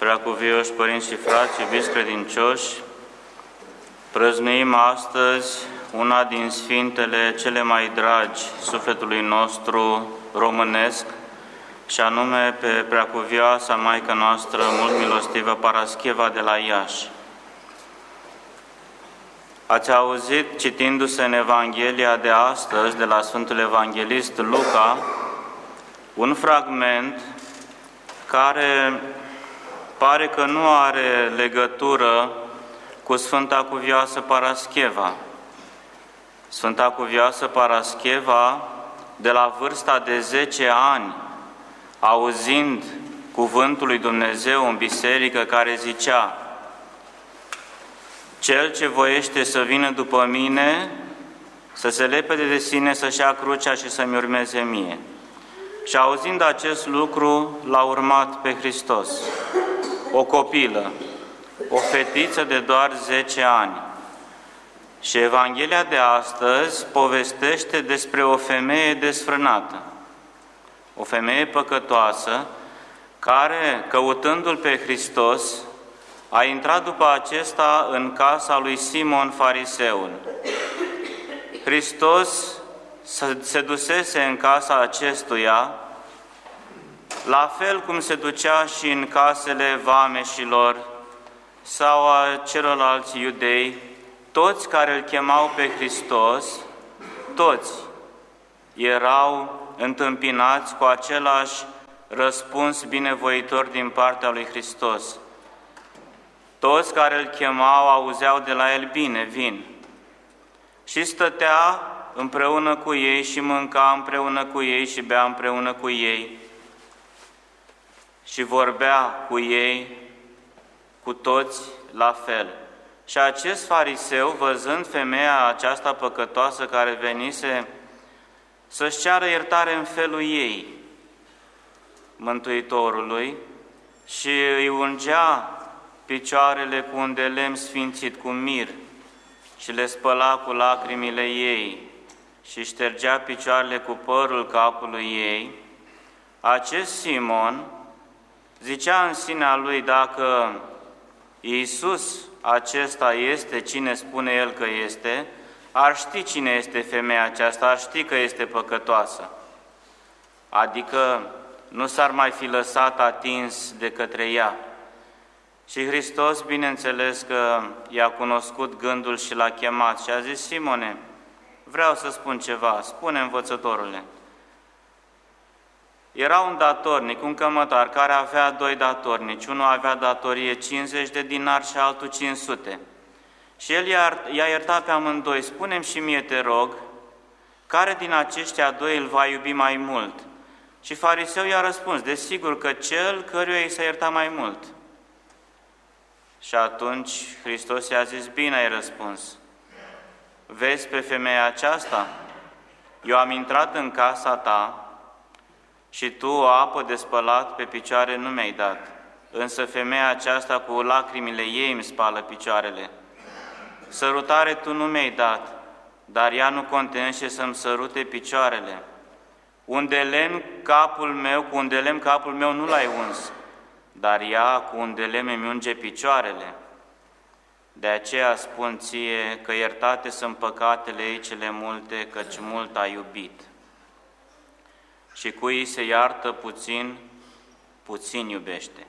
Preacuvioși părinți și frați, iubiți credincioși, prăznuim astăzi una din sfintele cele mai dragi sufletului nostru românesc, și anume pe Preacuvioasa Maică noastră, mult milostivă, Parascheva de la Iași. Ați auzit, citindu-se în Evanghelia de astăzi, de la Sfântul Evanghelist Luca, un fragment care pare că nu are legătură cu Sfânta Cuvioasă Parascheva. Sfânta Cuvioasă Parascheva, de la vârsta de 10 ani, auzind cuvântul lui Dumnezeu în biserică care zicea: "Cel ce voiește să vină după mine, să se lepede de sine, să-și ia crucea și să-mi urmeze mie." Și auzind acest lucru, l-a urmat pe Hristos. O copilă, o fetiță de doar 10 ani. Și Evanghelia de astăzi povestește despre o femeie desfrânată, o femeie păcătoasă, care, căutându-L pe Hristos, a intrat după acesta în casa lui Simon Fariseul. Hristos se dusese în casa acestuia, la fel cum se ducea și în casele vameșilor sau a celorlalți iudei, toți care îl chemau pe Hristos, toți erau întâmpinați cu același răspuns binevoitor din partea lui Hristos. Toți care îl chemau auzeau de la el: "Bine, vin." Și stătea împreună cu ei și mânca împreună cu ei și bea împreună cu ei și vorbea cu ei, cu toți la fel. Și acest fariseu, văzând femeia aceasta păcătoasă care venise să-și ceară iertare în felul ei Mântuitorului și îi ungea picioarele cu un de lemn sfințit, cu mir, și le spăla cu lacrimile ei și ștergea picioarele cu părul capului ei, acest Simon zicea în sinea lui: dacă Iisus acesta este cine spune el că este, ar ști cine este femeia aceasta, ar ști că este păcătoasă. Adică nu s-ar mai fi lăsat atins de către ea. Și Hristos, bineînțeles că i-a cunoscut gândul și l-a chemat și a zis: "Simone, vreau să spun ceva, spune, învățătorule." Era un datornic, un cămătar, care avea 2 datornici. Unul avea datorie 50 de dinari și altul 500. Și el i-a iertat pe amândoi. "Spune-mi și mie, te rog, care din aceștia 2 îl va iubi mai mult?" Și fariseul i-a răspuns: "Desigur că cel căruia i s-a iertat mai mult." Și atunci Hristos i-a zis: "Bine ai răspuns. Vezi pe femeia aceasta? Eu am intrat în casa ta și tu o apă de spălat pe picioare nu mi-ai dat, însă femeia aceasta cu lacrimile ei îmi spală picioarele. Sărutare tu nu mi-ai dat, dar ea nu contenește să-mi sărute picioarele. Cu un de lemn capul meu nu l-ai uns, dar ea cu un de lemn îmi unge picioarele. De aceea spun ție că iertate sunt păcatele ei cele multe, căci mult a iubit. Și cui se iartă puțin, puțin iubește."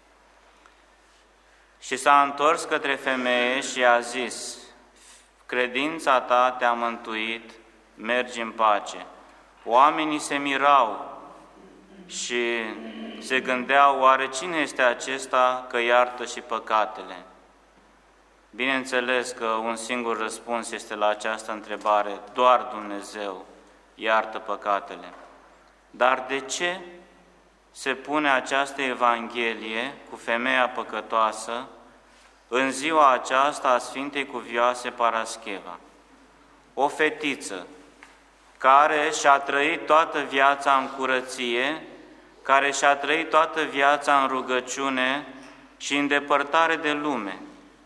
Și s-a întors către femeie și a zis: "Credința ta te-a mântuit, mergi în pace." Oamenii se mirau și se gândeau: oare cine este acesta că iartă și păcatele? Bineînțeles că un singur răspuns este la această întrebare: doar Dumnezeu iartă păcatele. Dar de ce se pune această Evanghelie cu femeia păcătoasă în ziua aceasta a Sfintei Cuvioase Parascheva? O fetiță care și-a trăit toată viața în curăție, care și-a trăit toată viața în rugăciune și în depărtare de lume.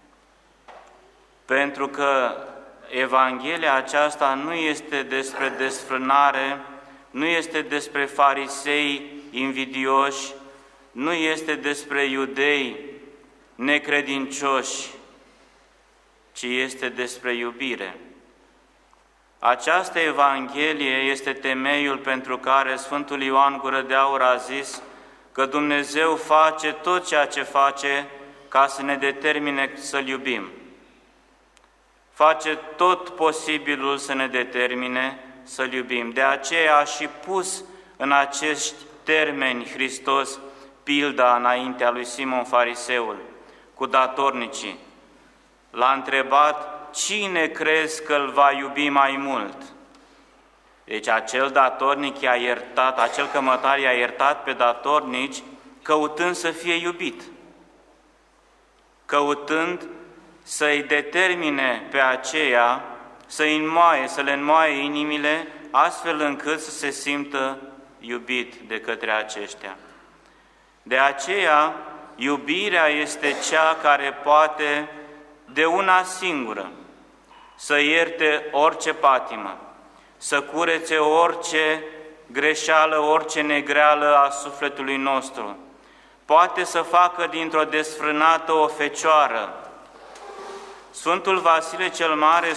Pentru că Evanghelia aceasta nu este despre desfrânare, nu este despre farisei invidioși, nu este despre iudei necredincioși, ci este despre iubire. Această Evanghelie este temeiul pentru care Sfântul Ioan Gură de Aur a zis că Dumnezeu face tot ceea ce face ca să ne determine să-L iubim. Face tot posibilul să ne determine să-L iubim. De aceea a și pus în acești termeni Hristos pilda înaintea lui Simon Fariseul cu datornicii. L-a întrebat: cine crezi că îl va iubi mai mult? Deci acel datornic i-a iertat, acel cămătar i-a iertat pe datornici căutând să fie iubit, căutând să-i determine pe aceea să le înmoaie inimile, astfel încât să se simtă iubit de către aceștia. De aceea, iubirea este cea care poate de una singură să ierte orice patimă, să curețe orice greșeală, orice negreală a sufletului nostru. Poate să facă dintr-o desfrânată o fecioară. Sfântul Vasile cel Mare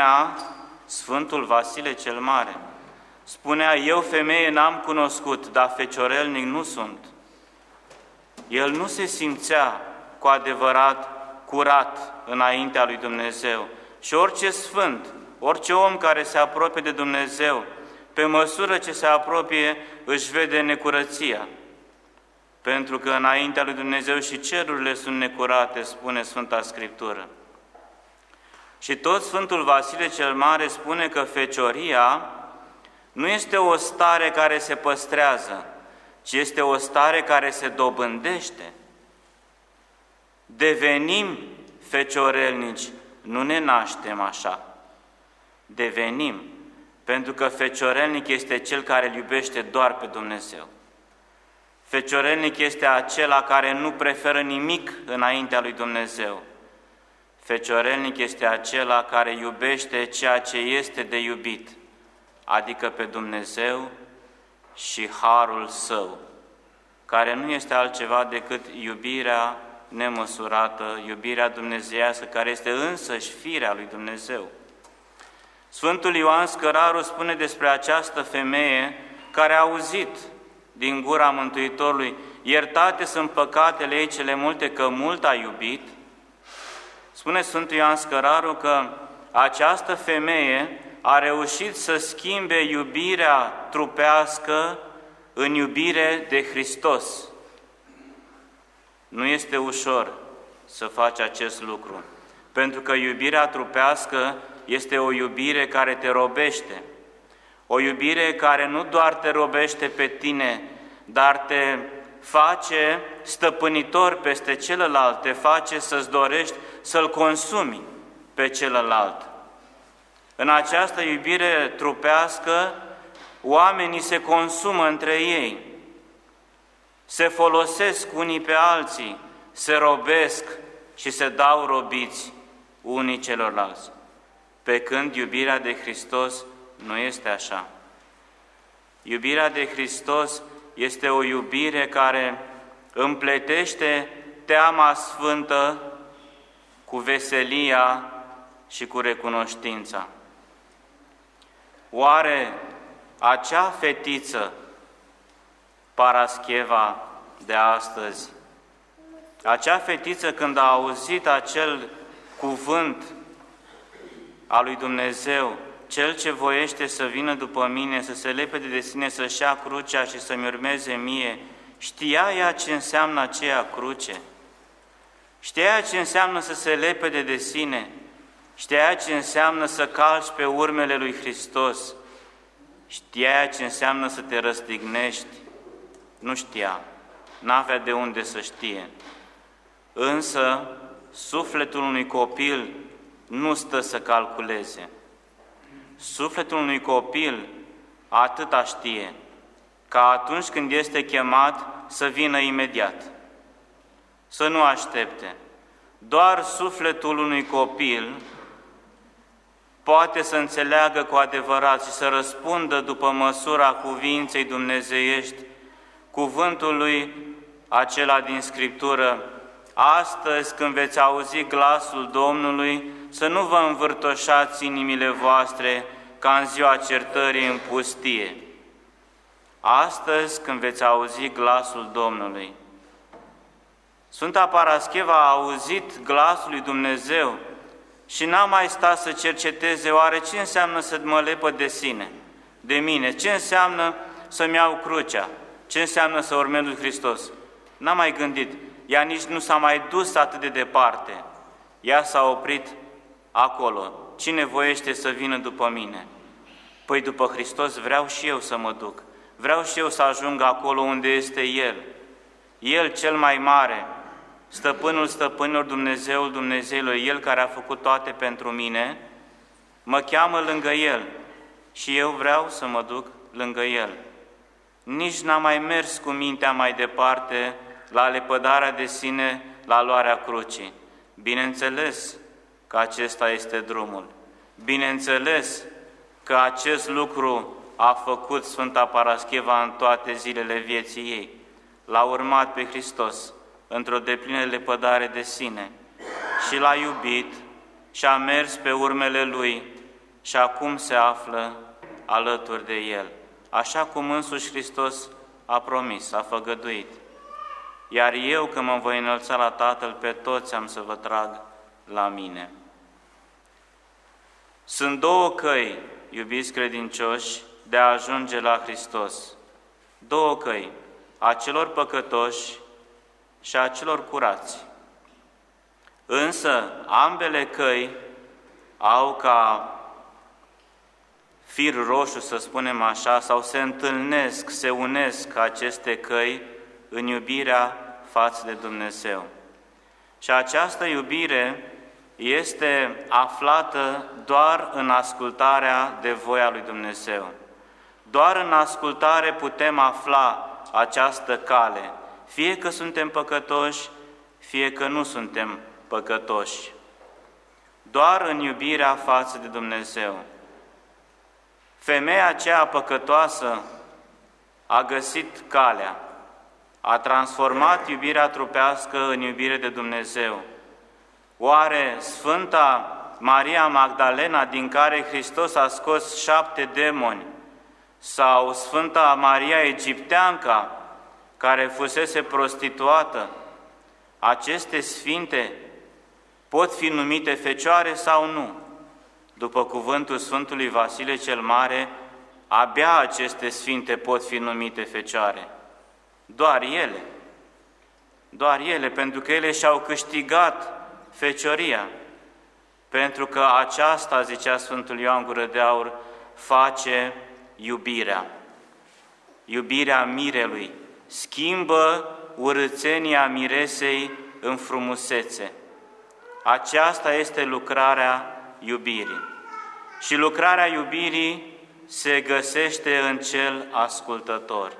spunea, eu femeie n-am cunoscut, dar feciorelnic nu sunt. El nu se simțea cu adevărat curat înaintea lui Dumnezeu. Și orice sfânt, orice om care se apropie de Dumnezeu, pe măsură ce se apropie, își vede necurăția. Pentru că înaintea lui Dumnezeu și cerurile sunt necurate, spune Sfânta Scriptură. Și tot Sfântul Vasile cel Mare spune că fecioria nu este o stare care se păstrează, ci este o stare care se dobândește. Devenim feciorelnici, nu ne naștem așa. Devenim, pentru că feciorelnic este cel care îl iubește doar pe Dumnezeu. Feciorelnic este acela care nu preferă nimic înaintea lui Dumnezeu. Feciorelnic este acela care iubește ceea ce este de iubit, adică pe Dumnezeu și harul Său, care nu este altceva decât iubirea nemăsurată, iubirea dumnezeiască, care este însăși firea lui Dumnezeu. Sfântul Ioan Scăraru spune despre această femeie care a auzit din gura Mântuitorului: iertate sunt păcatele ei cele multe, că mult a iubit. Spune Sfântul Ioan Scăraru că această femeie a reușit să schimbe iubirea trupească în iubire de Hristos. Nu este ușor să faci acest lucru, pentru că iubirea trupească este o iubire care te robește, o iubire care nu doar te robește pe tine, dar te face stăpânitor peste celălalt, te face să-ți dorești să-l consumi pe celălalt. În această iubire trupească, oamenii se consumă între ei, se folosesc unii pe alții, se robesc și se dau robiți unii celorlalți. Pe când iubirea de Hristos nu este așa. Iubirea de Hristos este o iubire care împletește teama sfântă cu veselia și cu recunoștința. Oare acea fetiță, Parascheva de astăzi, acea fetiță când a auzit acel cuvânt al lui Dumnezeu, cel ce voiește să vină după mine, să se lepede de sine, să-și ia crucea și să-mi urmeze mie, știa ea ce înseamnă aceea cruce? Știa ea ce înseamnă să se lepede de sine? Știa ea ce înseamnă să calci pe urmele lui Hristos? Știa ea ce înseamnă să te răstignești? Nu știa, n-avea de unde să știe. Însă, sufletul unui copil nu stă să calculeze. Sufletul unui copil atâta știe, ca atunci când este chemat să vină imediat, să nu aștepte. Doar sufletul unui copil poate să înțeleagă cu adevărat și să răspundă după măsura cuvinței dumnezeiești cuvântului acela din Scriptură: astăzi, când veți auzi glasul Domnului, să nu vă învârtoșați inimile voastre ca în ziua certării în pustie. Astăzi, când veți auzi glasul Domnului. Sfânta Parascheva a auzit glasul lui Dumnezeu și n-a mai stat să cerceteze oare ce înseamnă să mă lepăd de sine, de mine, ce înseamnă să-mi iau crucea, ce înseamnă să urmez lui Hristos. N-a mai gândit, ea nici nu s-a mai dus atât de departe. Ea s-a oprit acolo. Cine voiește să vină după mine? Păi după Hristos vreau și eu să mă duc. Vreau și eu să ajung acolo unde este El. El cel mai mare, Stăpânul stăpânilor, Dumnezeul Dumnezeilor, El care a făcut toate pentru mine, mă cheamă lângă El și eu vreau să mă duc lângă El. Nici n-am mai mers cu mintea mai departe la lepădarea de sine, la luarea crucii. Bineînțeles că acesta este drumul. Bineînțeles că acest lucru a făcut Sfânta Parascheva în toate zilele vieții ei. L-a urmat pe Hristos într-o deplină lepădare de sine și l-a iubit și a mers pe urmele Lui și acum se află alături de El, așa cum însuși Hristos a promis, a făgăduit. Iar eu, când mă voi înălța la Tatăl, pe toți am să vă trag la mine. Sunt două căi, iubiți credincioși, de a ajunge la Hristos. Două căi, a celor păcătoși și a celor curați. Însă, ambele căi au ca fir roșu, să spunem așa, sau se întâlnesc, se unesc aceste căi în iubirea față de Dumnezeu. Și această iubire este aflată doar în ascultarea de voia lui Dumnezeu. Doar în ascultare putem afla această cale, fie că suntem păcătoși, fie că nu suntem păcătoși. Doar în iubirea față de Dumnezeu. Femeia aceea păcătoasă a găsit calea, a transformat iubirea trupească în iubire de Dumnezeu. Oare Sfânta Maria Magdalena, din care Hristos a scos 7 demoni, sau Sfânta Maria Egipteanca, care fusese prostituată, aceste sfinte pot fi numite fecioare sau nu? După cuvântul Sfântului Vasile cel Mare, abia aceste sfinte pot fi numite fecioare. Doar ele, pentru că ele și-au câștigat fecioria, pentru că aceasta, zicea Sfântul Ioan Gură de Aur, face iubirea. Iubirea mirelui schimbă urâțenia miresei în frumusețe. Aceasta este lucrarea iubirii. Și lucrarea iubirii se găsește în cel ascultător.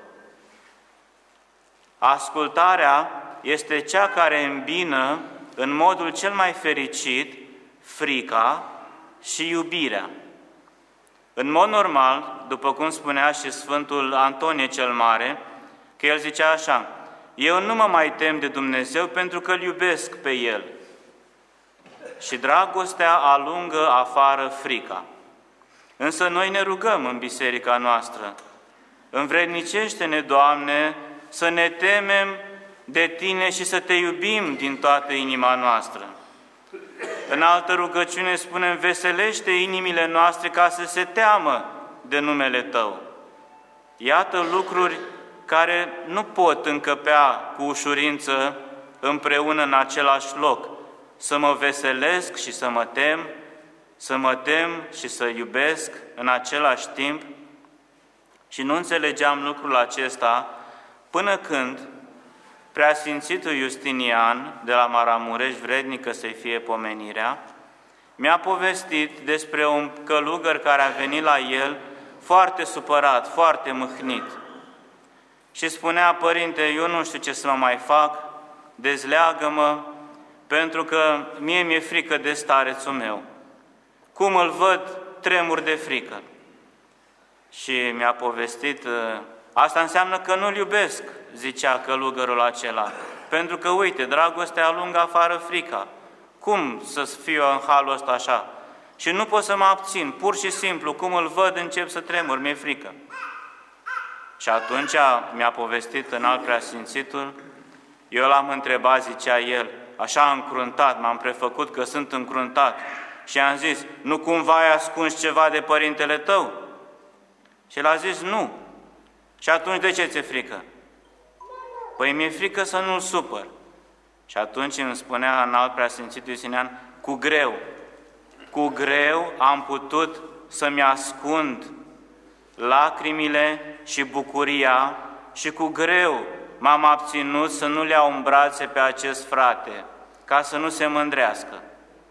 Ascultarea este cea care îmbină în modul cel mai fericit frica și iubirea. În mod normal, după cum spunea și Sfântul Antonie cel Mare, că el zicea așa: eu nu mă mai tem de Dumnezeu pentru că îl iubesc pe El. Și dragostea alungă afară frica. Însă noi ne rugăm în biserica noastră: învrednicește-ne, Doamne, să ne temem de Tine și să Te iubim din toată inima noastră. În altă rugăciune spunem: veselește inimile noastre ca să se teamă de numele Tău. Iată lucruri care nu pot încăpea cu ușurință împreună în același loc. Să mă veselesc și să mă tem, să mă tem și să iubesc în același timp. Și nu înțelegeam lucrul acesta până când Preasfințitul Justinian de la Maramureș, vrednică să-i fie pomenirea, mi-a povestit despre un călugăr care a venit la el foarte supărat, foarte mâhnit. Și spunea: părinte, eu nu știu ce să mă mai fac, dezleagă-mă, pentru că mie mi-e frică de starețul meu. Cum îl văd, tremur de frică. Și mi-a povestit Asta înseamnă că nu-L iubesc, zicea călugărul acela, pentru că, uite, dragostea alungă afară frica. Cum să fiu în halul ăsta așa? Și nu pot să mă abțin, pur și simplu, cum îl văd, încep să tremur, mi-e frică. Și atunci mi-a povestit înalt preasfințitul, eu l-am întrebat, zicea el, așa încruntat, m-am prefăcut că sunt încruntat, și am zis, nu cumva ai ascuns ceva de părintele tău? Și el a zis, nu. Și atunci de ce ți-e frică? Păi mi-e frică să nu-l supăr. Și atunci îmi spunea înalt preasfințitul Iustinian, cu greu am putut să-mi ascund lacrimile și bucuria și cu greu m-am abținut să nu le iau în brațe pe acest frate, ca să nu se mândrească.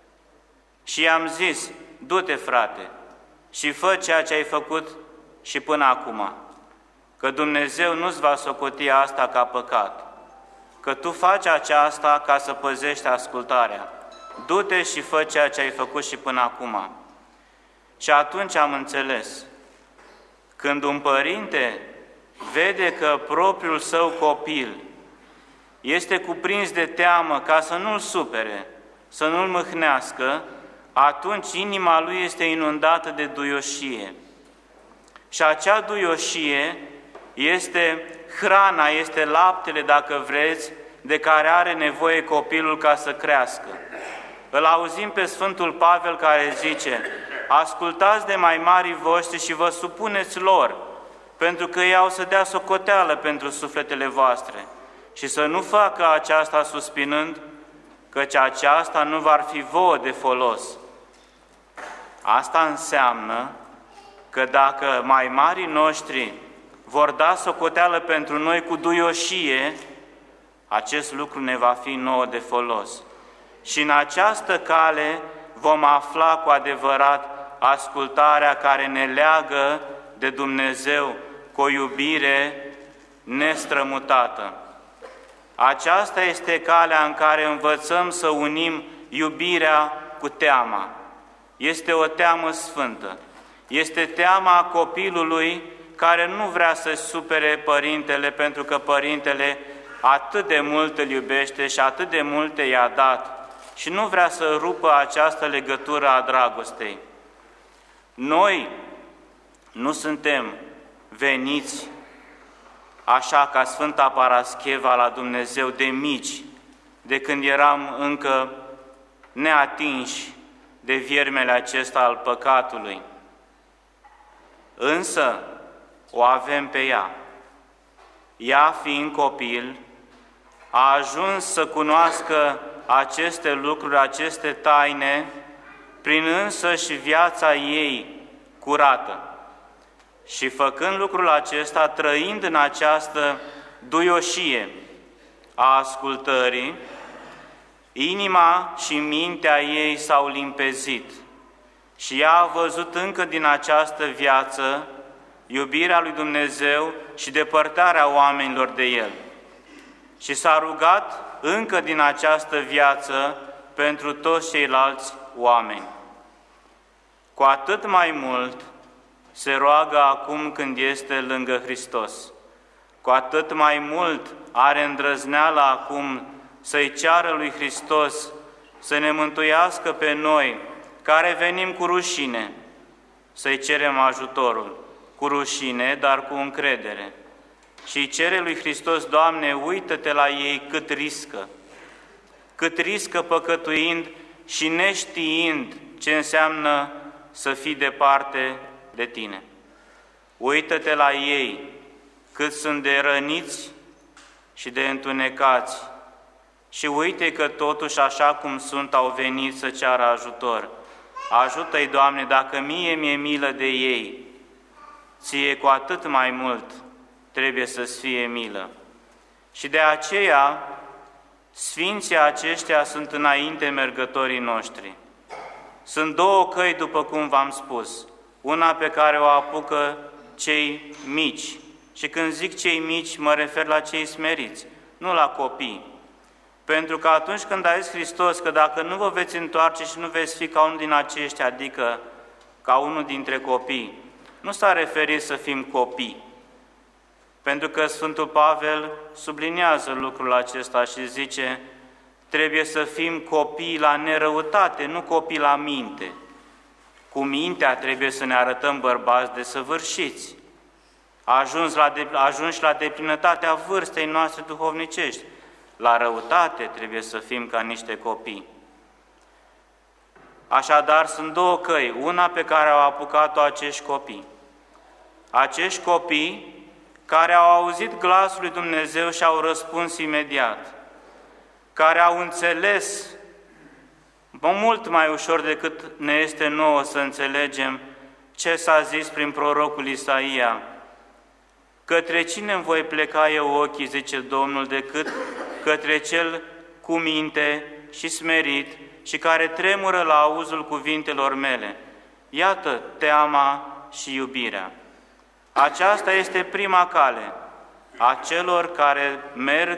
Și i-am zis, du-te, frate, și fă ceea ce ai făcut și până acum, că Dumnezeu nu-ți va socoti asta ca păcat, că tu faci aceasta ca să păzești ascultarea. Du-te și fă ceea ce ai făcut și până acum. Și atunci am înțeles, când un părinte vede că propriul său copil este cuprins de teamă ca să nu-l supere, să nu-l mâhnească, atunci inima lui este inundată de duioșie. Și acea duioșie este hrana, este laptele, dacă vreți, de care are nevoie copilul ca să crească. Îl auzim pe Sfântul Pavel care zice, ascultați de mai marii voștri și vă supuneți lor, pentru că ei au să dea socoteală pentru sufletele voastre și să nu facă aceasta suspinând, căci aceasta nu va fi vouă de folos. Asta înseamnă că dacă mai marii noștri vor da socoteală pentru noi cu duioșie, acest lucru ne va fi nouă de folos. Și în această cale vom afla cu adevărat ascultarea care ne leagă de Dumnezeu cu o iubire nestrămutată. Aceasta este calea în care învățăm să unim iubirea cu teama. Este o teamă sfântă. Este teama copilului care nu vrea să-și supere părintele, pentru că părintele atât de mult îl iubește și atât de multe i-a dat și nu vrea să rupă această legătură a dragostei. Noi nu suntem veniți așa ca Sfânta Parascheva la Dumnezeu de mici, de când eram încă neatinși de viermele acesta al păcatului. Însă o avem pe ea. Ea, fiind copil, a ajuns să cunoască aceste lucruri, aceste taine, prin însăși viața ei curată. Și făcând lucrul acesta, trăind în această duioșie a ascultării, inima și mintea ei s-au limpezit și ea a văzut încă din această viață iubirea lui Dumnezeu și depărtarea oamenilor de El. Și s-a rugat încă din această viață pentru toți ceilalți oameni. Cu atât mai mult se roagă acum când este lângă Hristos. Cu atât mai mult are îndrăzneala acum să-i ceară lui Hristos să ne mântuiască pe noi, care venim cu rușine, să-i cerem ajutorul, cu rușine, dar cu încredere. Și cere lui Hristos, Doamne, uită-te la ei cât riscă păcătuind și neștiind ce înseamnă să fii departe de Tine. Uită-te la ei cât sunt de răniți și de întunecați și uite că totuși așa cum sunt au venit să ceară ajutor. Ajută-i, Doamne, dacă mie mi-e milă de ei, Ție cu atât mai mult trebuie să-ți fie milă. Și de aceea, sfinții aceștia sunt înainte mergătorii noștri. Sunt două căi, după cum v-am spus, una pe care o apucă cei mici. Și când zic cei mici, mă refer la cei smeriți, nu la copii. Pentru că atunci când a zis Hristos că dacă nu vă veți întoarce și nu veți fi ca unul din aceștia, adică ca unul dintre copii, nu s-a referit să fim copii, Pentru că Sfântul Pavel subliniază lucrul acesta și zice: trebuie să fim copii la nerăutate, nu copii la minte. Cu mintea trebuie să ne arătăm bărbați desăvârșiți, ajunși la deplinătatea vârstei noastre duhovnicești. La răutate trebuie să fim ca niște copii. Așadar, sunt două căi, una pe care au apucat-o acești copii. Acești copii care au auzit glasul lui Dumnezeu și au răspuns imediat, care au înțeles mult mai ușor decât ne este nouă să înțelegem ce s-a zis prin prorocul Isaia. Către cine îmi voi pleca eu ochii, zice Domnul, decât către cel cu minte și smerit și care tremură la auzul cuvintelor mele. Iată teama și iubirea. Aceasta este prima cale a celor care merg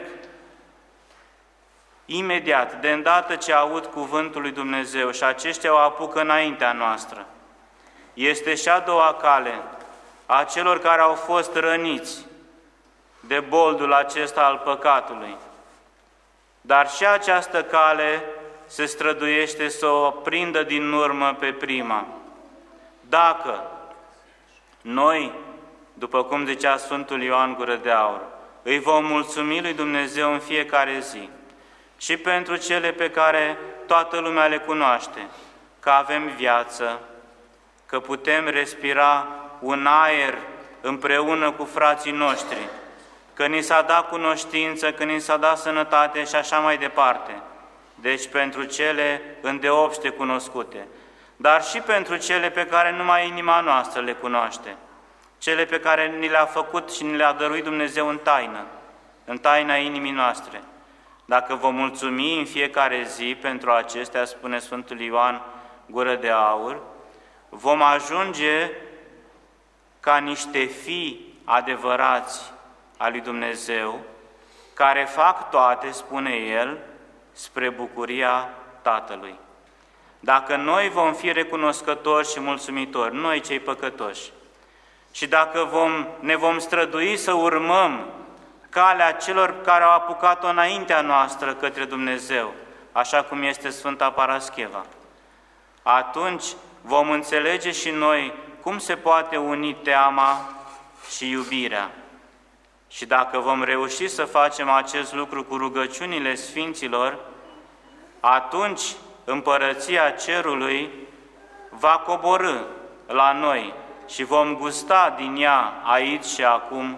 imediat, de îndată ce aud cuvântul lui Dumnezeu și aceștia o apucă înaintea noastră. Este și a doua cale a celor care au fost răniți de boldul acesta al păcatului. Dar și această cale se străduiește să o prindă din urmă pe prima. Dacă noi, după cum zicea Sfântul Ioan Gură de Aur, îi vom mulțumi lui Dumnezeu în fiecare zi și pentru cele pe care toată lumea le cunoaște, că avem viață, că putem respira un aer împreună cu frații noștri, că ni s-a dat cunoștință, că ni s-a dat sănătate și așa mai departe. Deci pentru cele îndeopște cunoscute, dar și pentru cele pe care numai inima noastră le cunoaște, cele pe care ni le-a făcut și ni le-a dăruit Dumnezeu în taina inimii noastre. Dacă vom mulțumi în fiecare zi pentru acestea, spune Sfântul Ioan Gură de Aur, vom ajunge ca niște fii adevărați al lui Dumnezeu, care fac toate, spune El, spre bucuria Tatălui. Dacă noi vom fi recunoscători și mulțumitori, noi cei păcătoși, și dacă ne vom strădui să urmăm calea celor care au apucat-o înaintea noastră către Dumnezeu, așa cum este Sfânta Parascheva, atunci vom înțelege și noi cum se poate uni teama și iubirea. Și dacă vom reuși să facem acest lucru cu rugăciunile Sfinților, atunci Împărăția Cerului va coborî la noi și vom gusta din ea aici și acum